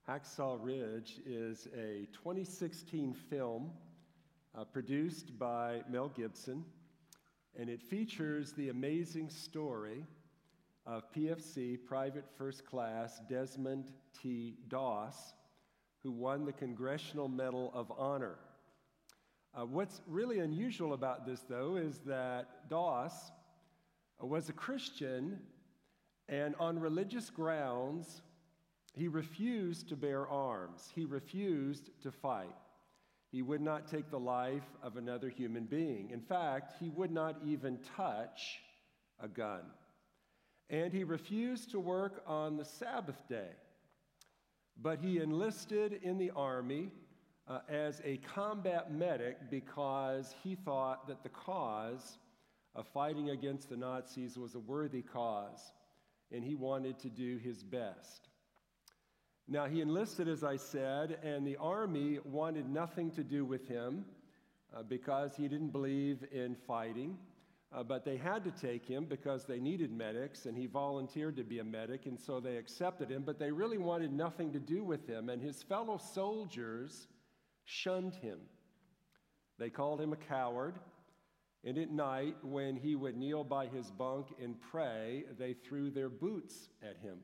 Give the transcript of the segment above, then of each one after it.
Hacksaw Ridge is a 2016 film produced by Mel Gibson, and it features the amazing story of PFC Private First Class Desmond T. Doss, who won the Congressional Medal of Honor. What's really unusual about this, though, is that Doss was a Christian, and on religious grounds, he refused to bear arms. He refused to fight. He would not take the life of another human being. In fact, he would not even touch a gun. And he refused to work on the Sabbath day. But he enlisted in the army as a combat medic because he thought that the cause of fighting against the Nazis was a worthy cause, and he wanted to do his best. Now, he enlisted, as I said, and the army wanted nothing to do with him because he didn't believe in fighting. But they had to take him because they needed medics, and he volunteered to be a medic, and so they accepted him. But they really wanted nothing to do with him, and his fellow soldiers shunned him. They called him a coward, and at night, when he would kneel by his bunk and pray, they threw their boots at him.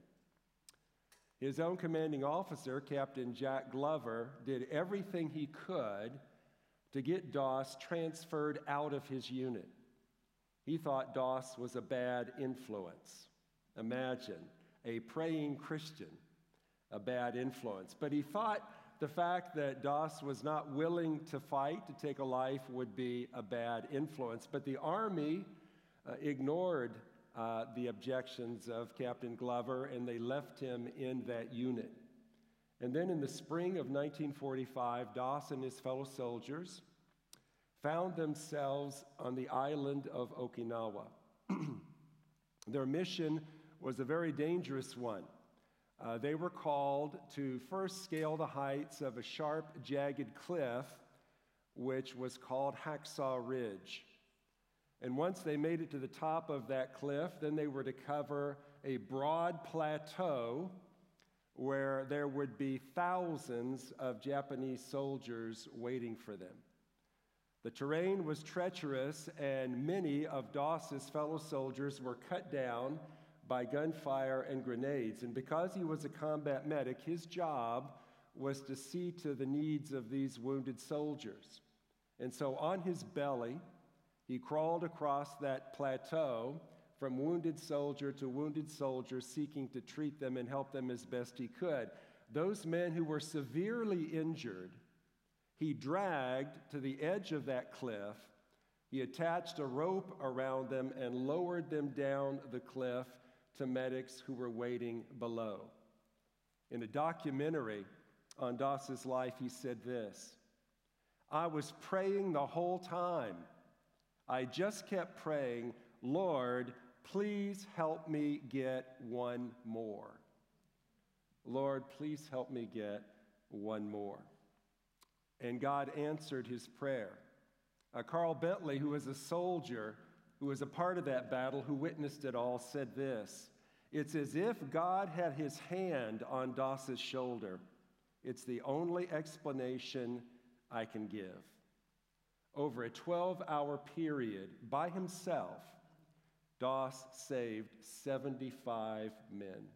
His own commanding officer, Captain Jack Glover, did everything he could to get Doss transferred out of his unit. He thought Doss was a bad influence. Imagine, a praying Christian, a bad influence. But he thought the fact that Doss was not willing to fight, to take a life, would be a bad influence. But the army ignored the objections of Captain Glover, and they left him in that unit. And then in the spring of 1945, Doss and his fellow soldiers found themselves on the island of Okinawa. Their mission was a very dangerous one. They were called to first scale the heights of a sharp, jagged cliff, which was called Hacksaw Ridge. And once they made it to the top of that cliff, then they were to cover a broad plateau where there would be thousands of Japanese soldiers waiting for them. The terrain was treacherous, and many of Doss's fellow soldiers were cut down by gunfire and grenades. And because he was a combat medic, his job was to see to the needs of these wounded soldiers. And so on his belly, he crawled across that plateau from wounded soldier to wounded soldier, seeking to treat them and help them as best he could. Those men who were severely injured, he dragged to the edge of that cliff. He attached a rope around them and lowered them down the cliff to medics who were waiting below. In a documentary on Doss's life, he said this: "I was praying the whole time. I just kept praying, Lord, please help me get one more. Lord, please help me get one more." And God answered his prayer. Carl Bentley, who was a soldier, who was a part of that battle, who witnessed it all, said this: "It's as if God had his hand on Doss's shoulder. It's the only explanation I can give." Over a 12-hour period, by himself, Doss saved 75 men,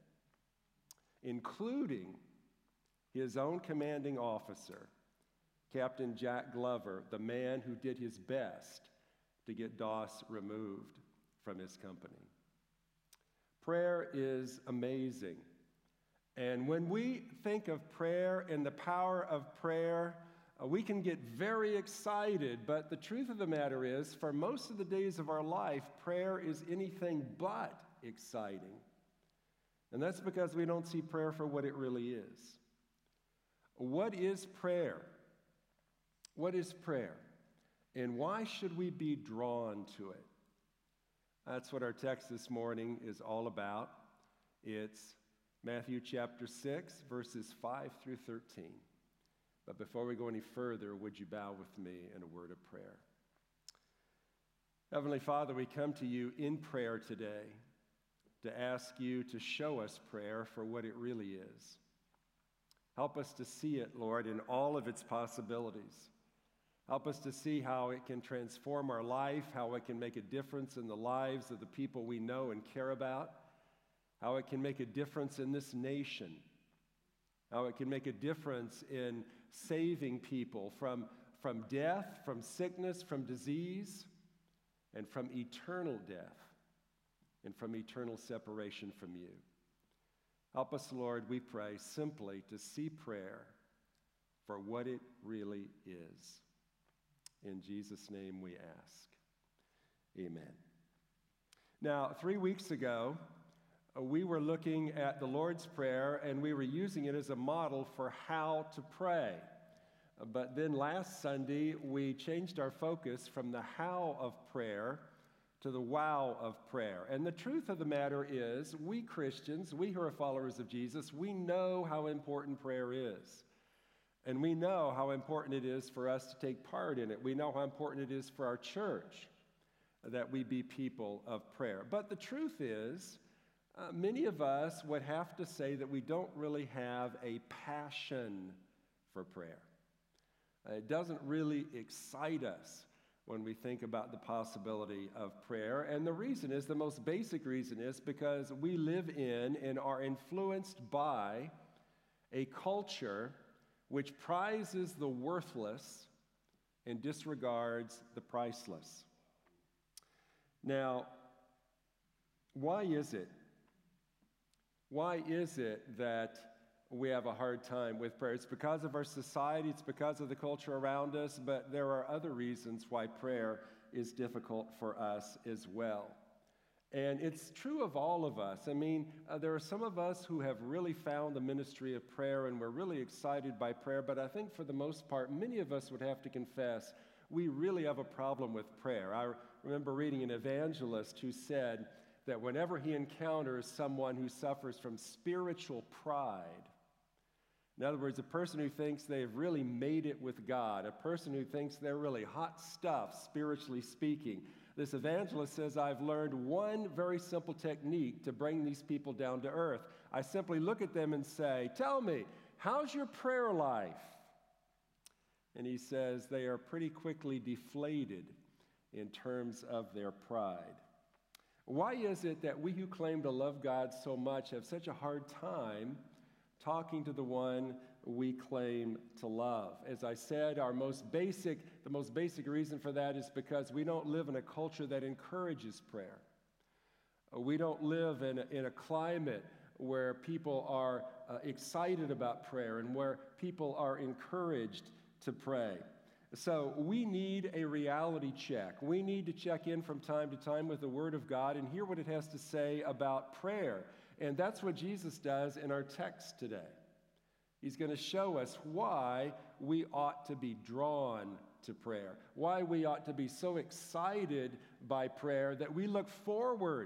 including his own commanding officer, Captain Jack Glover, the man who did his best to get Doss removed from his company. Prayer is amazing. And when we think of prayer and the power of prayer, we can get very excited, but the truth of the matter is, for most of the days of our life, prayer is anything but exciting. And that's because we don't see prayer for what it really is. What is prayer? What is prayer? And why should we be drawn to it? That's what our text this morning is all about. It's Matthew chapter 6, verses 5 through 13. But before we go any further, would you bow with me in a word of prayer? Heavenly Father, we come to you in prayer today to ask you to show us prayer for what it really is. Help us to see it, Lord, in all of its possibilities. Help us to see how it can transform our life, how it can make a difference in the lives of the people we know and care about, how it can make a difference in this nation, how it can make a difference in saving people from death, from sickness, from disease, and from eternal death, and from eternal separation from you. Help us, Lord, we pray, simply to see prayer for what it really is. In Jesus' name we ask. Amen. Now, 3 weeks ago, we were looking at the Lord's Prayer, and we were using it as a model for how to pray. But then last Sunday, we changed our focus from the how of prayer to the wow of prayer. And the truth of the matter is, we Christians, we who are followers of Jesus, we know how important prayer is. And we know how important it is for us to take part in it. We know how important it is for our church that we be people of prayer. But the truth is, many of us would have to say that we don't really have a passion for prayer. It doesn't really excite us when we think about the possibility of prayer. And the reason is, the most basic reason is because we live in and are influenced by a culture which prizes the worthless and disregards the priceless. Now, why is it? Why is it that we have a hard time with prayer? It's because of our society, it's because of the culture around us, but there are other reasons why prayer is difficult for us as well. And it's true of all of us. I mean, there are some of us who have really found the ministry of prayer, and we're really excited by prayer, but I think for the most part, many of us would have to confess we really have a problem with prayer. I remember reading an evangelist who said that whenever he encounters someone who suffers from spiritual pride, in other words, a person who thinks they've really made it with God, a person who thinks they're really hot stuff, spiritually speaking, this evangelist says, I've learned one very simple technique to bring these people down to earth. I simply look at them and say, tell me, how's your prayer life? And he says they are pretty quickly deflated in terms of their pride. Why is it that we who claim to love God so much have such a hard time talking to the one we claim to love? As I said, the most basic reason for that is because we don't live in a culture that encourages prayer. We don't live in a climate where people are excited about prayer and where people are encouraged to pray. So we need a reality check. We need to check in from time to time with the Word of God and hear what it has to say about prayer. And that's what Jesus does in our text today. He's going to show us why we ought to be drawn to prayer, why we ought to be so excited by prayer that we look forward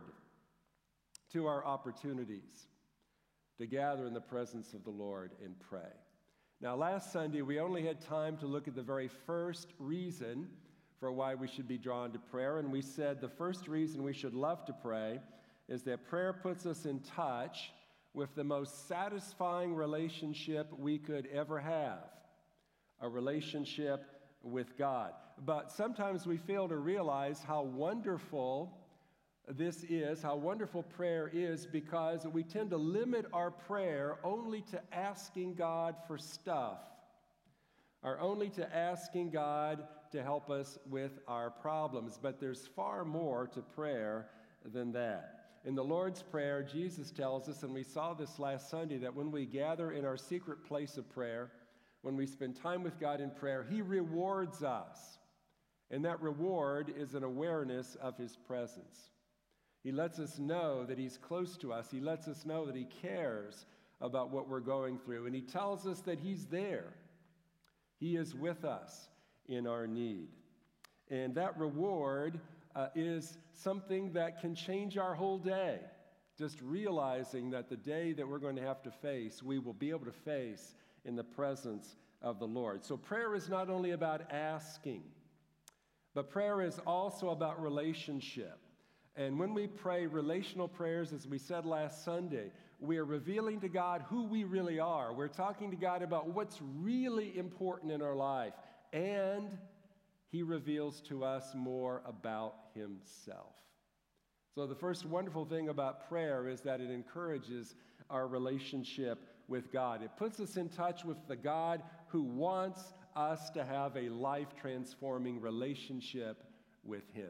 to our opportunities to gather in the presence of the Lord and pray. Now, last Sunday, we only had time to look at the very first reason for why we should be drawn to prayer, and we said the first reason we should love to pray is that prayer puts us in touch with the most satisfying relationship we could ever have, a relationship with God. But sometimes we fail to realize how wonderful this is, how wonderful prayer is, because we tend to limit our prayer only to asking God for stuff, or only to asking God to help us with our problems. But there's far more to prayer than that. In the Lord's Prayer, Jesus tells us, and we saw this last Sunday, that when we gather in our secret place of prayer, when we spend time with God in prayer, He rewards us. And that reward is an awareness of His presence. He lets us know that He's close to us. He lets us know that He cares about what we're going through. And He tells us that He's there. He is with us in our need. And that reward is something that can change our whole day. Just realizing that the day that we're going to have to face, we will be able to face in the presence of the Lord. So prayer is not only about asking, but prayer is also about relationship. And when we pray relational prayers, as we said last Sunday, we are revealing to God who we really are. We're talking to God about what's really important in our life. And He reveals to us more about Himself. So the first wonderful thing about prayer is that it encourages our relationship with God. It puts us in touch with the God who wants us to have a life-transforming relationship with Him.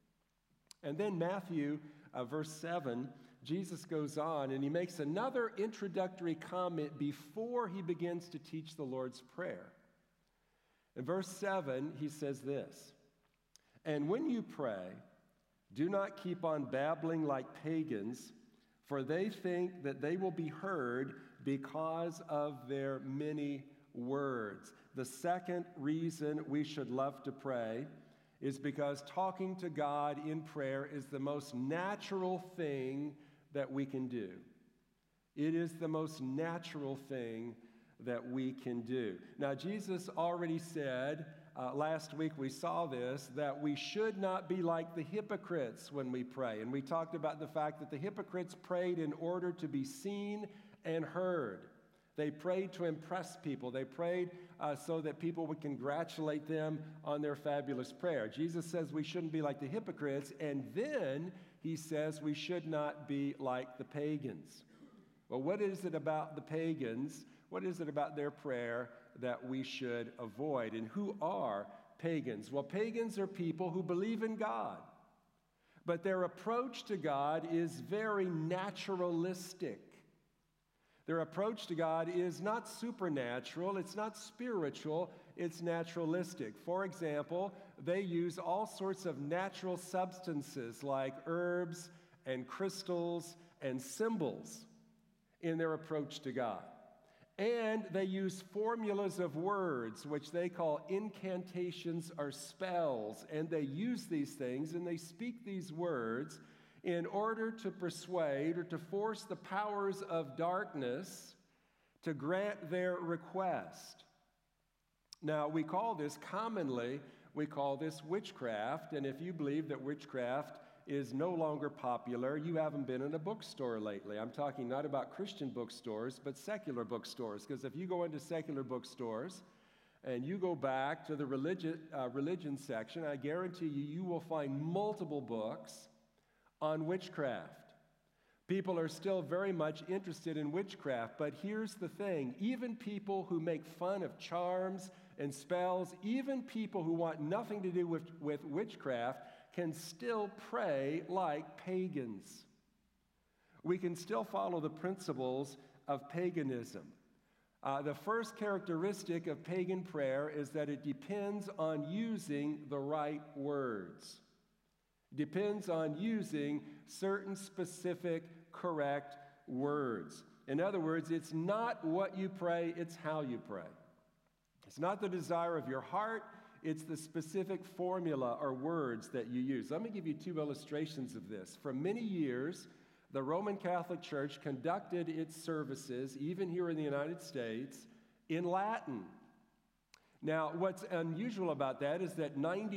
And then Matthew, verse 7, Jesus goes on and he makes another introductory comment before he begins to teach the Lord's Prayer. In verse 7, he says this, "And when you pray, do not keep on babbling like pagans, for they think that they will be heard because of their many words." The second reason we should love to pray is because talking to God in prayer is the most natural thing that we can do. It is the most natural thing that we can do. Now, Jesus already said, last week we saw this, that we should not be like the hypocrites when we pray. And we talked about the fact that the hypocrites prayed in order to be seen and heard. They prayed to impress people. They prayed so that people would congratulate them on their fabulous prayer. Jesus says we shouldn't be like the hypocrites, and then he says we should not be like the pagans. Well, what is it about the pagans? What is it about their prayer that we should avoid? And who are pagans? Well, pagans are people who believe in God, but their approach to God is very naturalistic. Their approach to God is not supernatural, it's not spiritual, it's naturalistic. For example, they use all sorts of natural substances like herbs and crystals and symbols in their approach to God. And they use formulas of words, which they call incantations or spells, and they use these things and they speak these words in order to persuade or to force the powers of darkness to grant their request. Now, we call this witchcraft, and if you believe that witchcraft is no longer popular, you haven't been in a bookstore lately. I'm talking not about Christian bookstores, but secular bookstores, because if you go into secular bookstores and you go back to the religion section, I guarantee you will find multiple books on witchcraft. People are still very much interested in witchcraft, but here's the thing. Even people who make fun of charms and spells, even people who want nothing to do with witchcraft, can still pray like pagans. We can still follow the principles of paganism. The first characteristic of pagan prayer is that it depends on using the right words. Depends on using certain specific, correct words. In other words, it's not what you pray, it's how you pray. It's not the desire of your heart, it's the specific formula or words that you use. Let me give you two illustrations of this. For many years, the Roman Catholic Church conducted its services, even here in the United States, in Latin. Now, what's unusual about that is that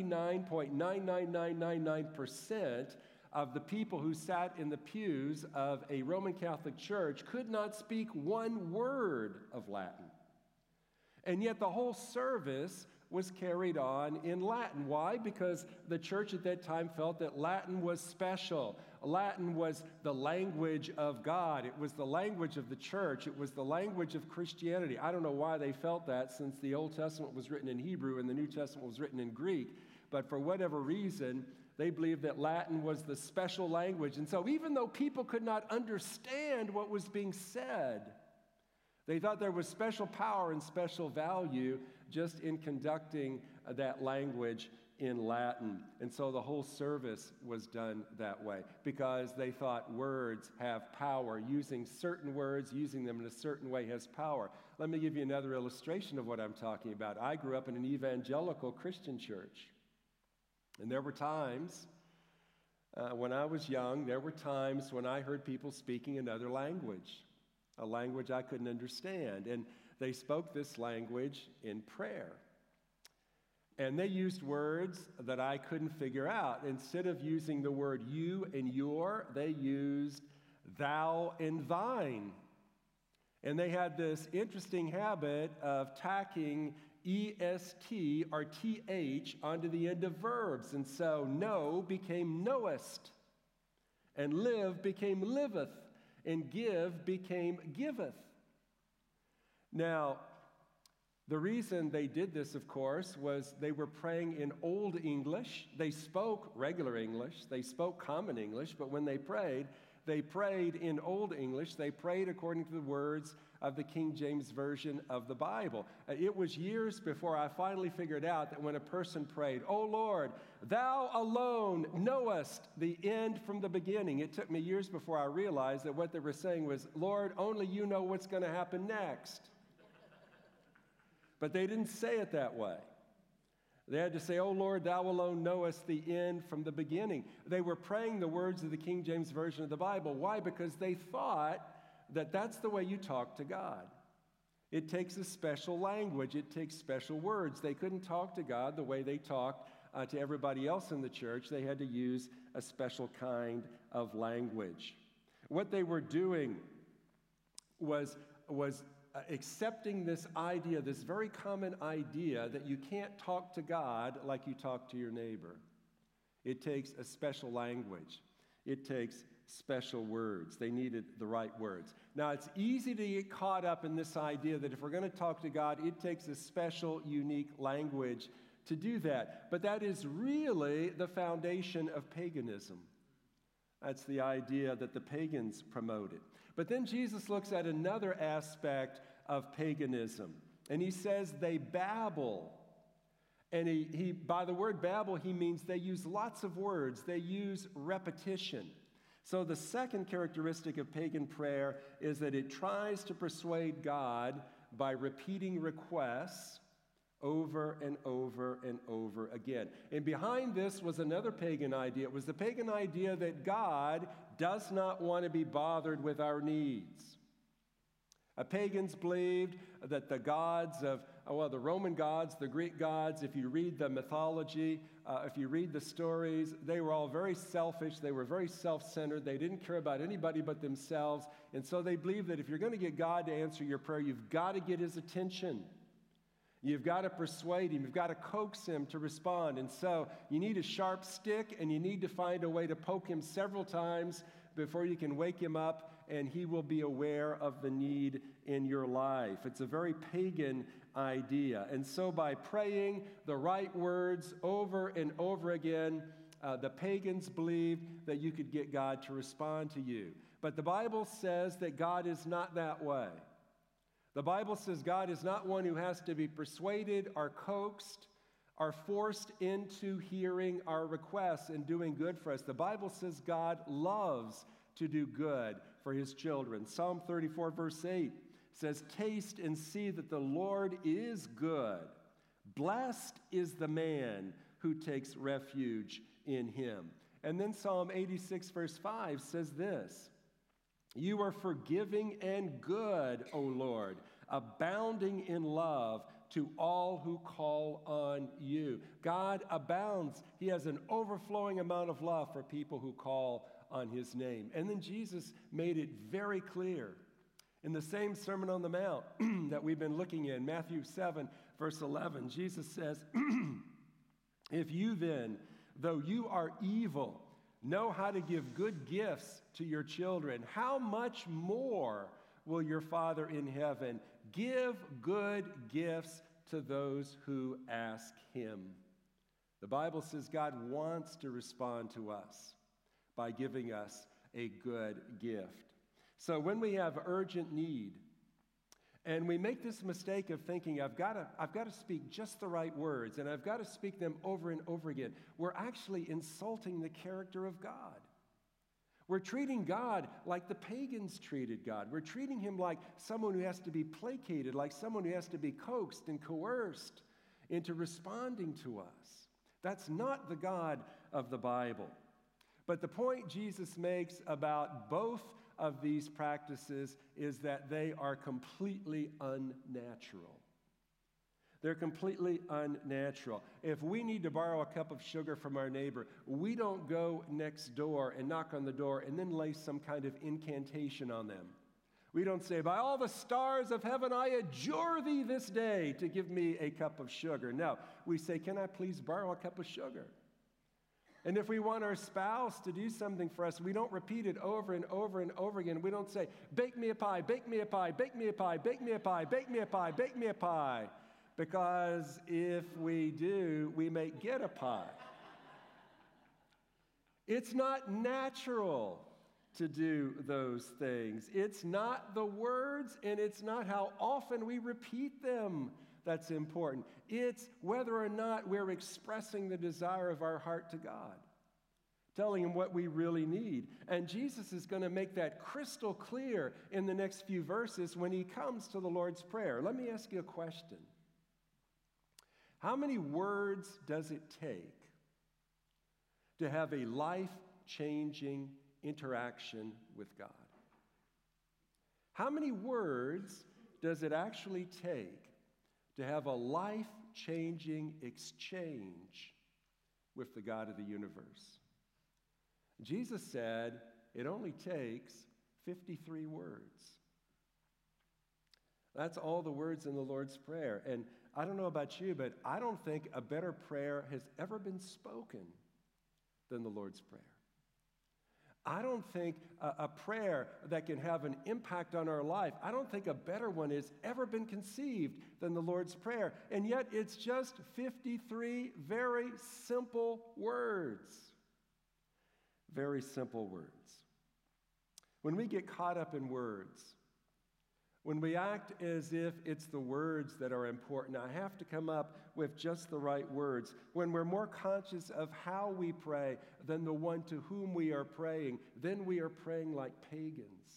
99.99999% of the people who sat in the pews of a Roman Catholic church could not speak one word of Latin. And yet the whole service was carried on in Latin. Why? Because the church at that time felt that Latin was special. Latin was the language of God. It was the language of the church. It was the language of Christianity. I don't know why they felt that, since the Old Testament was written in Hebrew and the New Testament was written in Greek. But for whatever reason, they believed that Latin was the special language. And so even though people could not understand what was being said, they thought there was special power and special value just in conducting that language in Latin. And so the whole service was done that way because they thought words have power. Using certain words, using them in a certain way has power. Let me give you another illustration of what I'm talking about. I grew up in an evangelical Christian church. And there were times when I was young, there were times when I heard people speaking another language, a language I couldn't understand. And they spoke this language in prayer. And they used words that I couldn't figure out. Instead of using the word you and your, they used thou and thine. And they had this interesting habit of tacking EST or TH onto the end of verbs. And so know became knowest, and live became liveth, and give became giveth. Now, the reason they did this, of course, was they were praying in Old English. They spoke regular English. They spoke common English, but when they prayed in Old English. They prayed according to the words of the King James Version of the Bible. It was years before I finally figured out that when a person prayed, "O Lord, thou alone knowest the end from the beginning," it took me years before I realized that what they were saying was, "Lord, only you know what's going to happen next." But they didn't say it that way. They had to say, "O Lord, thou alone knowest the end from the beginning." They were praying the words of the King James Version of the Bible. Why? Because they thought that that's the way you talk to God. It takes a special language. It takes special words. They couldn't talk to God the way they talked to everybody else in the church. They had to use a special kind of language. What they were doing was accepting this idea, this very common idea that you can't talk to God like you talk to your neighbor. It takes a special language. It takes special words. They needed the right words. Now, it's easy to get caught up in this idea that if we're going to talk to God, it takes a special, unique language to do that. But that is really the foundation of paganism. That's the idea that the pagans promoted. But then Jesus looks at another aspect of paganism, and he says they babble. And he by the word babble, he means they use lots of words. They use repetition. So the second characteristic of pagan prayer is that it tries to persuade God by repeating requests over and over and over again. And behind this was another pagan idea. It was the pagan idea that God does not want to be bothered with our needs. Pagans believed that the gods of, the Roman gods, the Greek gods, if you read the mythology, if you read the stories, they were all very selfish. They were very self-centered. They didn't care about anybody but themselves. And so they believed that if you're going to get God to answer your prayer, you've got to get his attention. You've got to persuade him. You've got to coax him to respond. And so you need a sharp stick, and you need to find a way to poke him several times before you can wake him up, and he will be aware of the need in your life. It's a very pagan idea. And so by praying the right words over and over again, the pagans believed that you could get God to respond to you. But the Bible says that God is not that way. The Bible says God is not one who has to be persuaded or coaxed or forced into hearing our requests and doing good for us. The Bible says God loves to do good for his children. Psalm 34, verse 8 says, "Taste and see that the Lord is good. Blessed is the man who takes refuge in him." And then Psalm 86, verse 5 says this, "You are forgiving and good, O Lord, abounding in love to all who call on you." God abounds. He has an overflowing amount of love for people who call on his name. And then Jesus made it very clear in the same Sermon on the Mount that we've been looking in, Matthew 7, verse 11. Jesus says, "If you then, though you are evil, know how to give good gifts to your children, how much more will your Father in heaven give good gifts to those who ask him?" The Bible says God wants to respond to us by giving us a good gift. So when we have urgent need, and we make this mistake of thinking, I've got to speak just the right words, and I've got to speak them over and over again, we're actually insulting the character of God. We're treating God like the pagans treated God. We're treating him like someone who has to be placated, like someone who has to be coaxed and coerced into responding to us. That's not the God of the Bible. But the point Jesus makes about both of these practices is that they are completely unnatural. They're completely unnatural. If we need to borrow a cup of sugar from our neighbor, we don't go next door and knock on the door and then lay some kind of incantation on them. We don't say, by all the stars of heaven, I adjure thee this day to give me a cup of sugar. No, we say, can I please borrow a cup of sugar? And if we want our spouse to do something for us, we don't repeat it over and over and over again. We don't say, bake me a pie, bake me a pie, bake me a pie, bake me a pie, bake me a pie, bake me a pie. Because if we do, we may get a pie. It's not natural to do those things. It's not the words, and it's not how often we repeat them that's important. It's whether or not we're expressing the desire of our heart to God, telling Him what we really need. And Jesus is going to make that crystal clear in the next few verses when He comes to the Lord's Prayer. Let me ask you a question. How many words does it take to have a life-changing interaction with God? How many words does it actually take to have a life-changing exchange with the God of the universe? Jesus said it only takes 53 words. That's all the words in the Lord's Prayer. And I don't know about you, but I don't think a better prayer has ever been spoken than the Lord's Prayer. I don't think a prayer that can have an impact on our life, I don't think a better one has ever been conceived than the Lord's Prayer. And yet it's just 53 very simple words. Very simple words. When we get caught up in words, when we act as if it's the words that are important, I have to come up with just the right words. When we're more conscious of how we pray than the one to whom we are praying, then we are praying like pagans.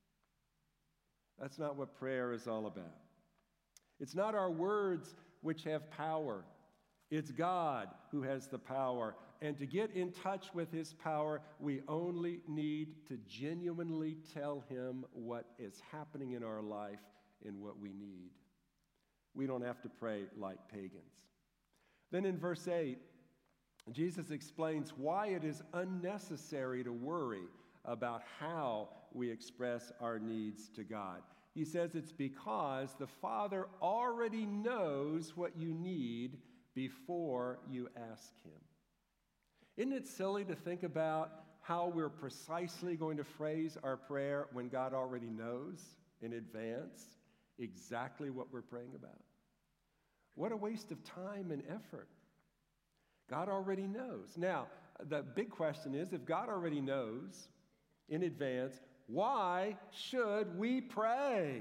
That's not what prayer is all about. It's not our words which have power. It's God who has the power. And to get in touch with His power, we only need to genuinely tell Him what is happening in our life and what we need. We don't have to pray like pagans. Then in verse 8, Jesus explains why it is unnecessary to worry about how we express our needs to God. He says it's because the Father already knows what you need before you ask Him. Isn't it silly to think about how we're precisely going to phrase our prayer when God already knows in advance exactly what we're praying about? What a waste of time and effort. God already knows. Now, the big question is, if God already knows in advance, why should we pray?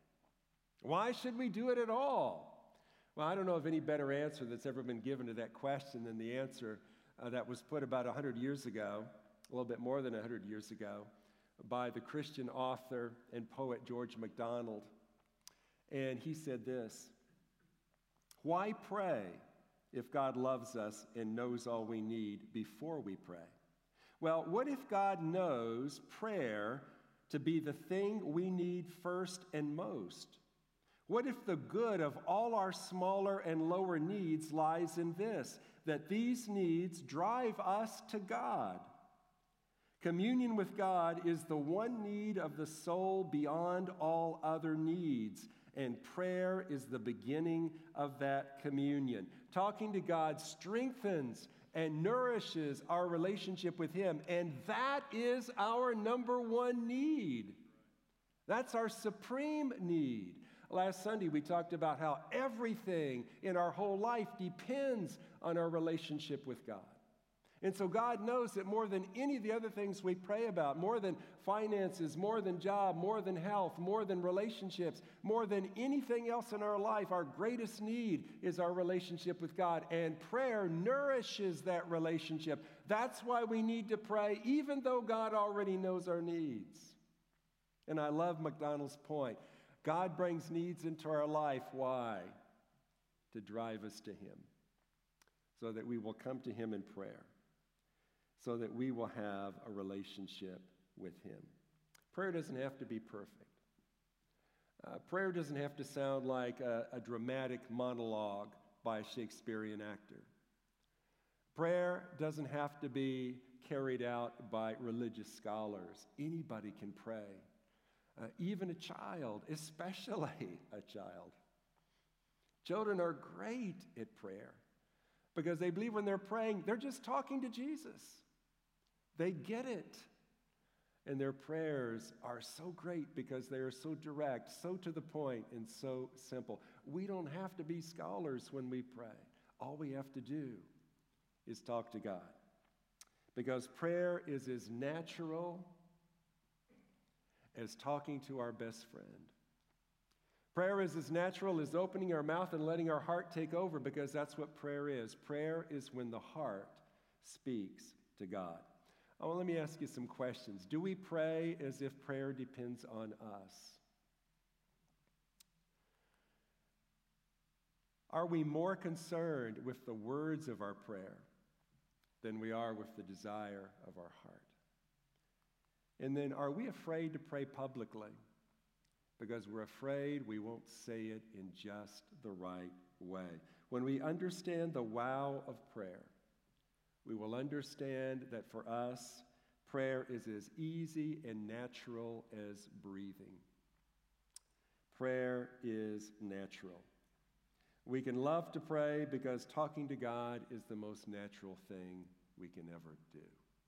Why should we do it at all? Well, I don't know of any better answer that's ever been given to that question than the answer that was put about 100 years ago, a little bit more than 100 years ago, by the Christian author and poet George MacDonald. And he said this: why pray if God loves us and knows all we need before we pray? Well, what if God knows prayer to be the thing we need first and most? What if the good of all our smaller and lower needs lies in this, that these needs drive us to God? Communion with God is the one need of the soul beyond all other needs, and prayer is the beginning of that communion. Talking to God strengthens and nourishes our relationship with Him, and that is our number one need. That's our supreme need. Last Sunday, we talked about how everything in our whole life depends on our relationship with God. And so God knows that more than any of the other things we pray about, more than finances, more than job, more than health, more than relationships, more than anything else in our life, our greatest need is our relationship with God. And prayer nourishes that relationship. That's why we need to pray, even though God already knows our needs. And I love MacDonald's point. God brings needs into our life. Why? To drive us to Him, so that we will come to Him in prayer, so that we will have a relationship with Him. Prayer doesn't have to be perfect. Prayer doesn't have to sound like a dramatic monologue by a Shakespearean actor. Prayer doesn't have to be carried out by religious scholars. Anybody can pray, even a child, especially a child. Children are great at prayer because they believe when they're praying, they're just talking to Jesus. They get it. And their prayers are so great because they are so direct, so to the point, and so simple. We don't have to be scholars when we pray. All we have to do is talk to God. Because prayer is as natural as talking to our best friend. Prayer is as natural as opening our mouth and letting our heart take over, because that's what prayer is. Prayer is when the heart speaks to God. Oh, well, let me ask you some questions. Do we pray as if prayer depends on us? Are we more concerned with the words of our prayer than we are with the desire of our heart? And then, are we afraid to pray publicly because we're afraid we won't say it in just the right way? When we understand the wow of prayer, we will understand that for us, prayer is as easy and natural as breathing. Prayer is natural. We can love to pray because talking to God is the most natural thing we can ever do.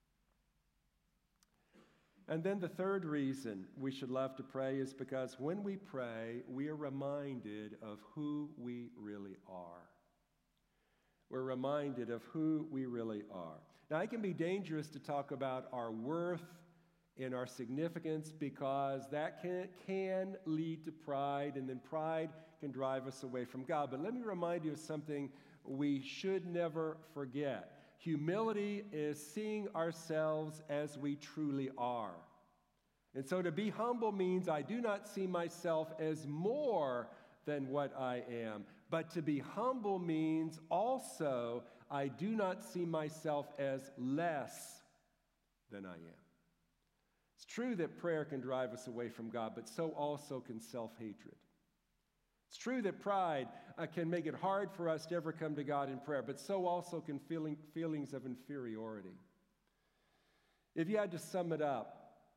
And then the third reason we should love to pray is because when we pray, we are reminded of who we really are. We're reminded of who we really are. Now, it can be dangerous to talk about our worth and our significance because that can lead to pride, and then pride can drive us away from God. But let me remind you of something we should never forget. Humility is seeing ourselves as we truly are. And so to be humble means I do not see myself as more than what I am. But to be humble means also I do not see myself as less than I am. It's true that prayer can drive us away from God, but so also can self-hatred. It's true that pride can make it hard for us to ever come to God in prayer, but so also can feelings of inferiority. If you had to sum it up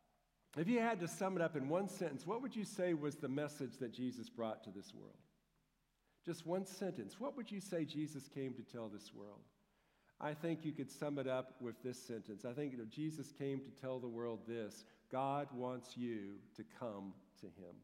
in one sentence, what would you say was the message that Jesus brought to this world? Just one sentence. What would you say Jesus came to tell this world? I think you could sum it up with this sentence. I think Jesus came to tell the world this: God wants you to come to him.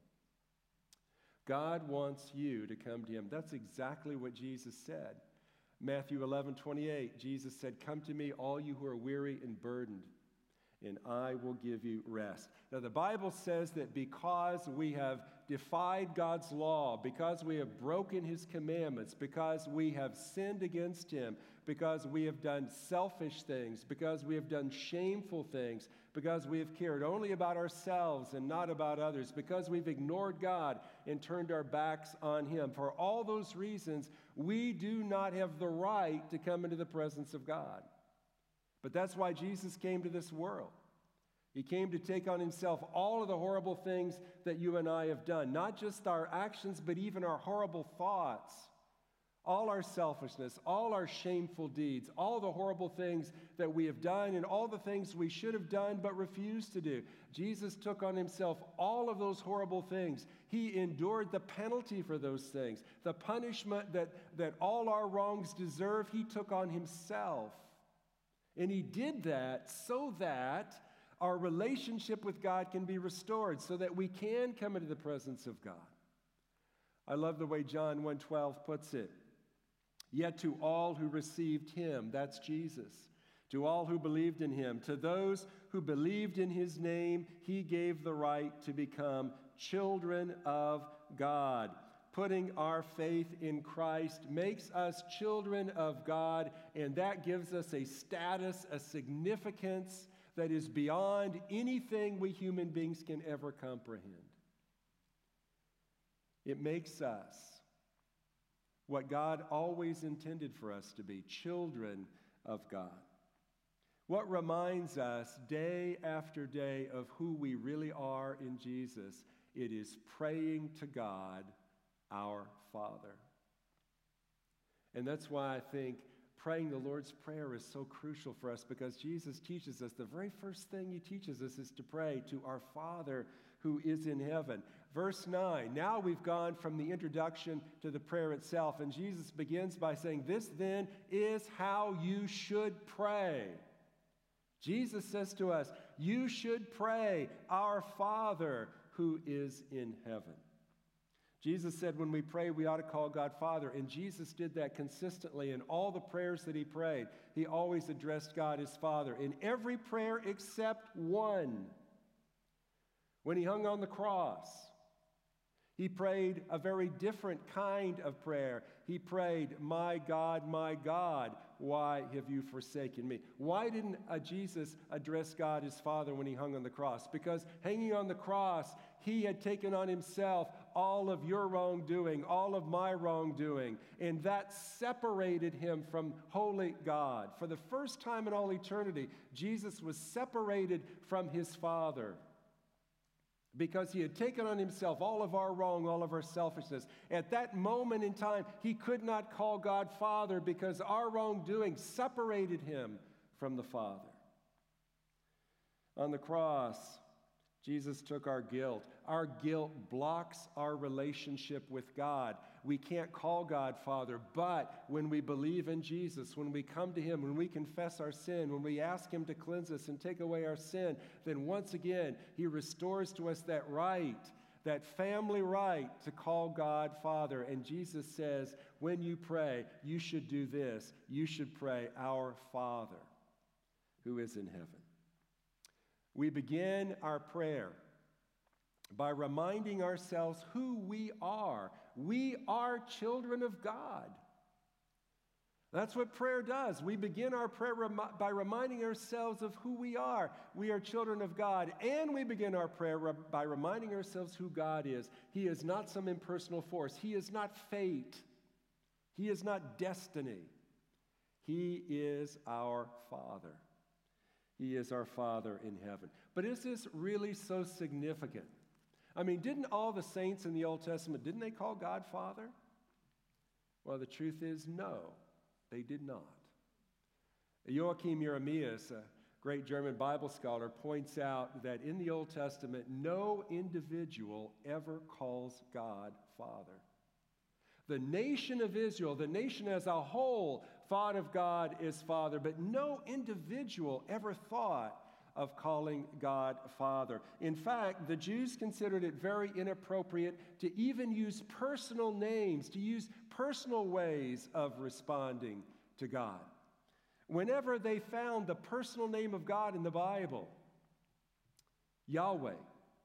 God wants you to come to him. That's exactly what Jesus said. Matthew 11:28, Jesus said, "Come to me, all you who are weary and burdened, and I will give you rest." Now, the Bible says that because we have defied God's law, because we have broken his commandments, because we have sinned against him, because we have done selfish things, because we have done shameful things, because we have cared only about ourselves and not about others, because we've ignored God and turned our backs on him, for all those reasons, we do not have the right to come into the presence of God. But that's why Jesus came to this world. He came to take on himself all of the horrible things that you and I have done, not just our actions, but even our horrible thoughts, all our selfishness, all our shameful deeds, all the horrible things that we have done, and all the things we should have done but refused to do. Jesus took on himself all of those horrible things. He endured the penalty for those things. The punishment that all our wrongs deserve, he took on himself. And he did that so that our relationship with God can be restored, so that we can come into the presence of God. I love the way John 1:12 puts it. Yet to all who received him, that's Jesus, to all who believed in him, to those who believed in his name, he gave the right to become children of God. Putting our faith in Christ makes us children of God, and that gives us a status, a significance that is beyond anything we human beings can ever comprehend. It makes us what God always intended for us to be, children of God. what reminds us day after day of who we really are in Jesus, it is praying to God, our Father. And that's why I think praying the Lord's Prayer is so crucial for us, because Jesus teaches us, the very first thing he teaches us is to pray to our Father who is in heaven. Verse 9, now we've gone from the introduction to the prayer itself, and Jesus begins by saying, this then is how you should pray. Jesus says to us, you should pray, our Father who is in heaven. Jesus said when we pray, we ought to call God Father, and Jesus did that consistently in all the prayers that he prayed. He always addressed God as Father in every prayer except one. When he hung on the cross, he prayed a very different kind of prayer. He prayed, my God, why have you forsaken me? Why didn't Jesus address God as Father when he hung on the cross? Because hanging on the cross, he had taken on himself all of your wrongdoing, all of my wrongdoing, and that separated him from holy God. For the first time in all eternity, Jesus was separated from his Father, because he had taken on himself all of our wrong, all of our selfishness. At that moment in time, he could not call God Father, because our wrongdoing separated him from the Father. On the cross, Jesus took our guilt. Our guilt blocks our relationship with God. We can't call God Father, but when we believe in Jesus, when we come to him, when we confess our sin, when we ask him to cleanse us and take away our sin, then once again, he restores to us that right, that family right to call God Father. And Jesus says, when you pray, you should do this. You should pray, our Father who is in heaven. We begin our prayer by reminding ourselves who we are. We are children of God. That's what prayer does. We begin our prayer by reminding ourselves of who we are. We are children of God. And we begin our prayer by reminding ourselves who God is. He is not some impersonal force. He is not fate. He is not destiny. He is our Father. He is our Father in heaven. But is this really so significant? I mean, didn't all the saints in the Old Testament, didn't they call God Father? Well, the truth is, no, they did not. Joachim Jeremias, a great German Bible scholar, points out that in the Old Testament, no individual ever calls God Father. The nation of Israel, the nation as a whole, thought of God as Father, but no individual ever thought of calling God Father. In fact, the Jews considered it very inappropriate to even use personal names, to use personal ways of responding to God. Whenever they found the personal name of God in the Bible, Yahweh,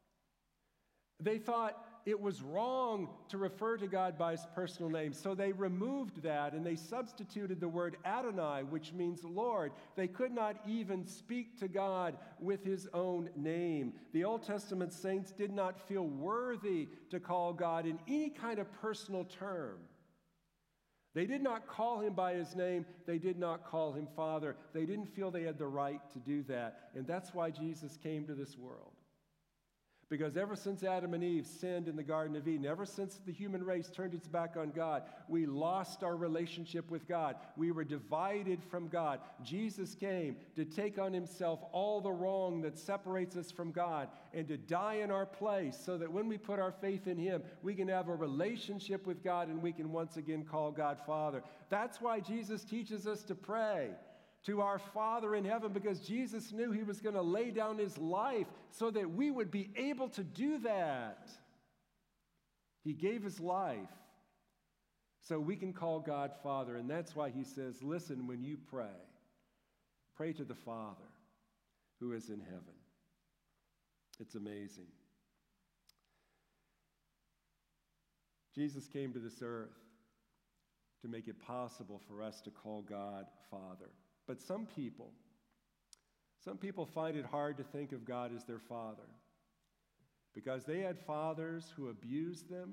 they thought it was wrong to refer to God by his personal name, so they removed that and they substituted the word Adonai, which means Lord. They could not even speak to God with his own name. The Old Testament saints did not feel worthy to call God in any kind of personal term. They did not call him by his name. They did not call him Father. They didn't feel they had the right to do that. And that's why Jesus came to this world. Because ever since Adam and Eve sinned in the Garden of Eden, ever since the human race turned its back on God, we lost our relationship with God. We were divided from God. Jesus came to take on himself all the wrong that separates us from God and to die in our place so that when we put our faith in him, we can have a relationship with God and we can once again call God Father. That's why Jesus teaches us to pray to our Father in heaven, because Jesus knew he was going to lay down his life so that we would be able to do that. He gave his life so we can call God Father, and that's why he says, listen, when you pray, pray to the Father who is in heaven. It's amazing. Jesus came to this earth to make it possible for us to call God Father. But some people find it hard to think of God as their Father because they had fathers who abused them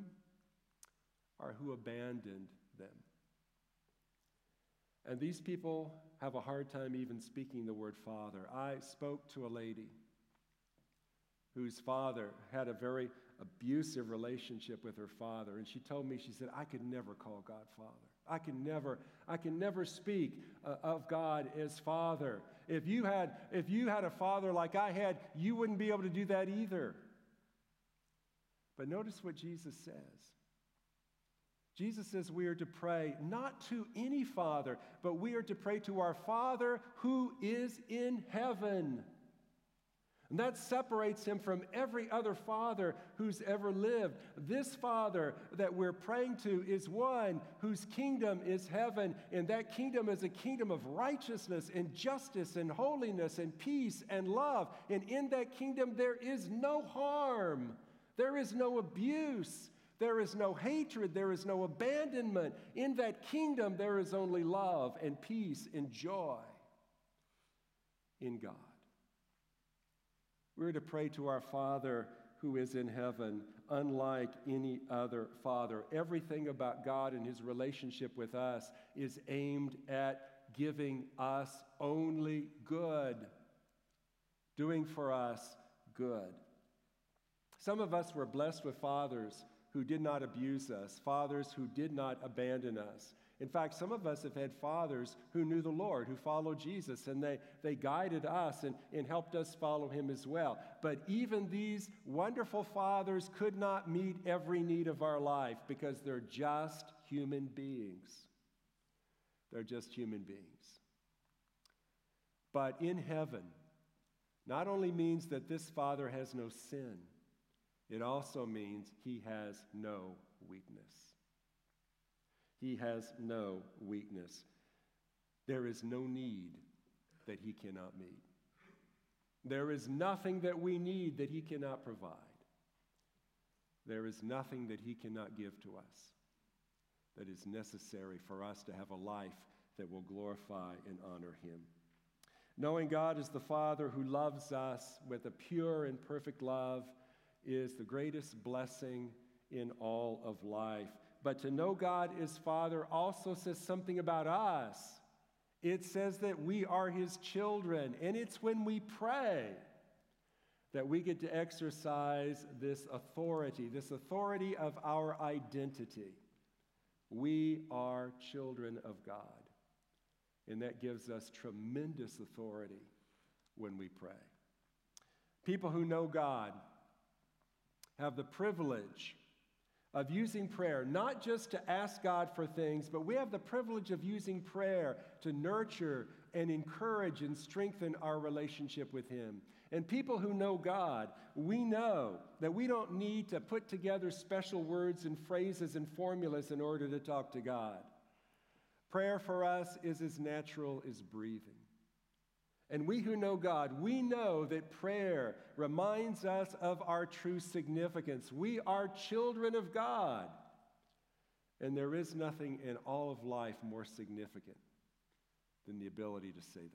or who abandoned them. And these people have a hard time even speaking the word father. I spoke to a lady whose father had a very abusive relationship with her father, and she told me, she said, I could never call God Father. I can never speak of God as Father. If you had a father like I had, you wouldn't be able to do that either. But notice what Jesus says. Jesus says we are to pray not to any father, but we are to pray to our Father who is in heaven. And that separates him from every other father who's ever lived. This Father that we're praying to is one whose kingdom is heaven, and that kingdom is a kingdom of righteousness and justice and holiness and peace and love. And in that kingdom there is no harm. There is no abuse. There is no hatred. There is no abandonment. In that kingdom, there is only love and peace and joy in God. We're to pray to our Father who is in heaven, unlike any other father. Everything about God and his relationship with us is aimed at giving us only good, doing for us good. Some of us were blessed with fathers who did not abuse us, fathers who did not abandon us. In fact, some of us have had fathers who knew the Lord, who followed Jesus, and they guided us and helped us follow him as well. But even these wonderful fathers could not meet every need of our life because they're just human beings. They're just human beings. But in heaven, not only means that this Father has no sin, it also means he has no weakness. He has no weakness. There is no need that he cannot meet. There is nothing that we need that he cannot provide. There is nothing that he cannot give to us that is necessary for us to have a life that will glorify and honor him. Knowing God as the Father who loves us with a pure and perfect love is the greatest blessing in all of life. But to know God as Father also says something about us. It says that we are his children, and it's when we pray that we get to exercise this authority of our identity. We are children of God, and that gives us tremendous authority when we pray. People who know God have the privilege of using prayer, not just to ask God for things, but we have the privilege of using prayer to nurture and encourage and strengthen our relationship with him. And people who know God, we know that we don't need to put together special words and phrases and formulas in order to talk to God. Prayer for us is as natural as breathing. And we who know God, we know that prayer reminds us of our true significance. We are children of God. And there is nothing in all of life more significant than the ability to say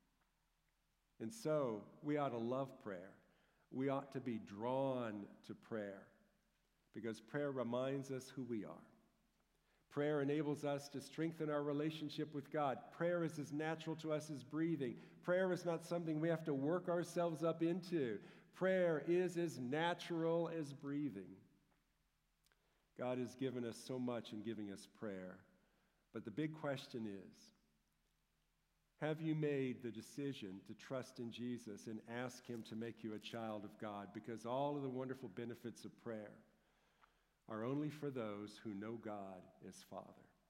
that. And so we ought to love prayer. We ought to be drawn to prayer because prayer reminds us who we are. Prayer enables us to strengthen our relationship with God. Prayer is as natural to us as breathing. Prayer is not something we have to work ourselves up into. Prayer is as natural as breathing. God has given us so much in giving us prayer. But the big question is, have you made the decision to trust in Jesus and ask him to make you a child of God? Because all of the wonderful benefits of prayer are only for those who know God as Father.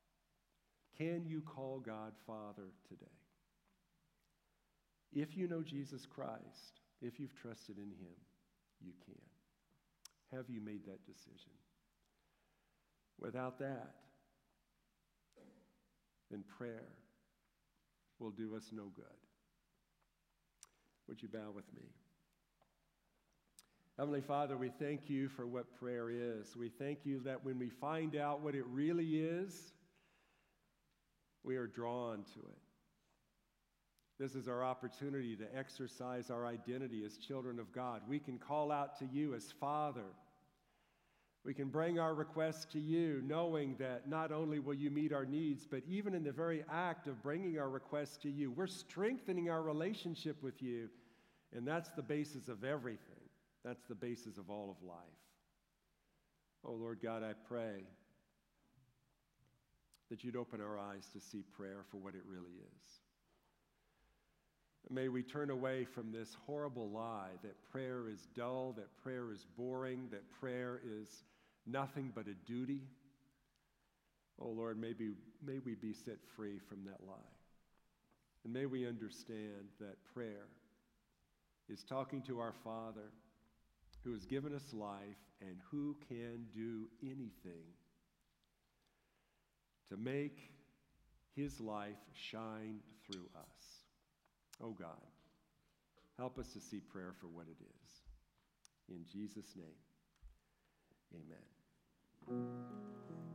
Can you call God Father today? If you know Jesus Christ, if you've trusted in him, you can. Have you made that decision? Without that, then prayer will do us no good. Would you bow with me? Heavenly Father, we thank you for what prayer is. We thank you that when we find out what it really is, we are drawn to it. This is our opportunity to exercise our identity as children of God. We can call out to you as Father. We can bring our requests to you, knowing that not only will you meet our needs, but even in the very act of bringing our requests to you, we're strengthening our relationship with you. And that's the basis of everything. That's the basis of all of life. Oh, Lord God, I pray that you'd open our eyes to see prayer for what it really is. May we turn away from this horrible lie that prayer is dull, that prayer is boring, that prayer is nothing but a duty. Oh, Lord, may we be set free from that lie. And may we understand that prayer is talking to our Father who has given us life and who can do anything to make his life shine through us. Oh God, help us to see prayer for what it is. In Jesus' name, amen.